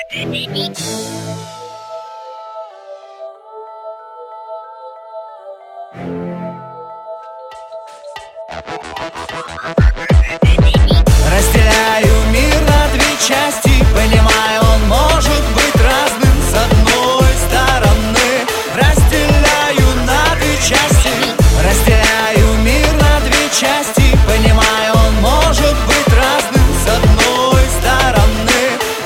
Разделяю мир на две части, понимаю, он может быть разным с одной стороны. Разделяю на две части, разделяю мир на две части, понимаю, он может быть разным с одной стороны.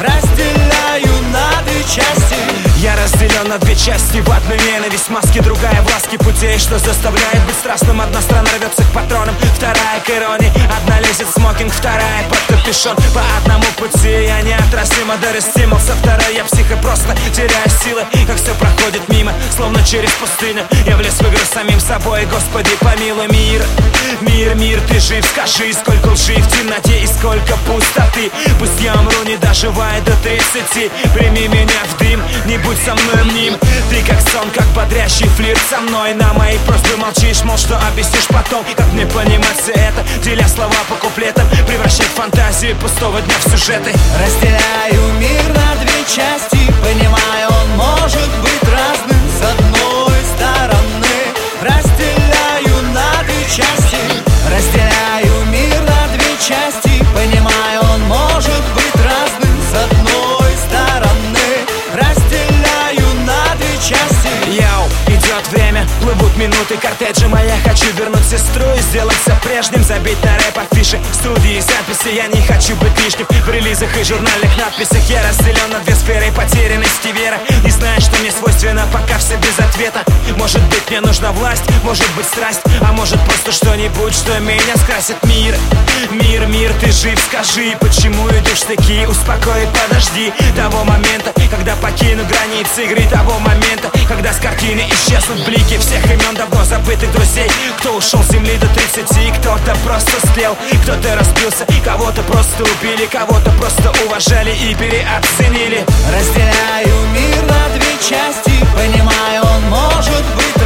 Разделяю на две части. Я разделен на две части, в одной ненависть, маски, другая в ласке путей, что заставляет быть страстным. Одна страна рвется к патронам, вторая к иронии. Одна лезет в смокинг, вторая под капюшон. По одному пути я неотразимо дорастимал, со второй я псих и просто теряю силы. Как все проходит мимо, словно через пустыню. Я влез в игру самим собой, Господи, помилуй мир. Мир, мир, ты жив, скажи, сколько лжи в темноте и сколько пустоты. Пусть я умру, не доживая до 30. Прими меня в дым, не будь со мной мним. Ты как сон, как бодрящий флирт со мной. На мои просьбы молчишь, мол, что объяснишь потом. Как мне понимать все это, деля слова по куплетам, превращать фантазии пустого дня в сюжеты. Разделяю мир на две части, понимаю, он может быть разным с одной стороны. Разделяю на две части, разделяю мир на две части, понимаю, он может быть разным с одной стороны. Разделяю на две части. Йоу, идет время, плывут минуты кортеджем, а я хочу вернуть сестру и сделать все прежним. Забить на рэп афиши, студии и записи. Я не хочу быть лишним в релизах и журнальных надписях. Я разделен на две сферы, потерянность и вера. Не знаю, что мне свойственно, пока все без ответа. Может быть, мне нужна власть, может быть, страсть, а может просто что-нибудь, что меня скрасит. Мир, мир, мир, ты жив, скажи, почему идешь в стыки? Успокой, подожди того момента, когда покину границы игры, того момента, когда с картины исчезнут блики всех имен давно забытых друзей. Кто ушел с земли до 30, кто-то просто слел, кто-то разбился, кого-то просто убили, кого-то просто уважали и переоценили. Разделяю мир на две части, понимаю, он может быть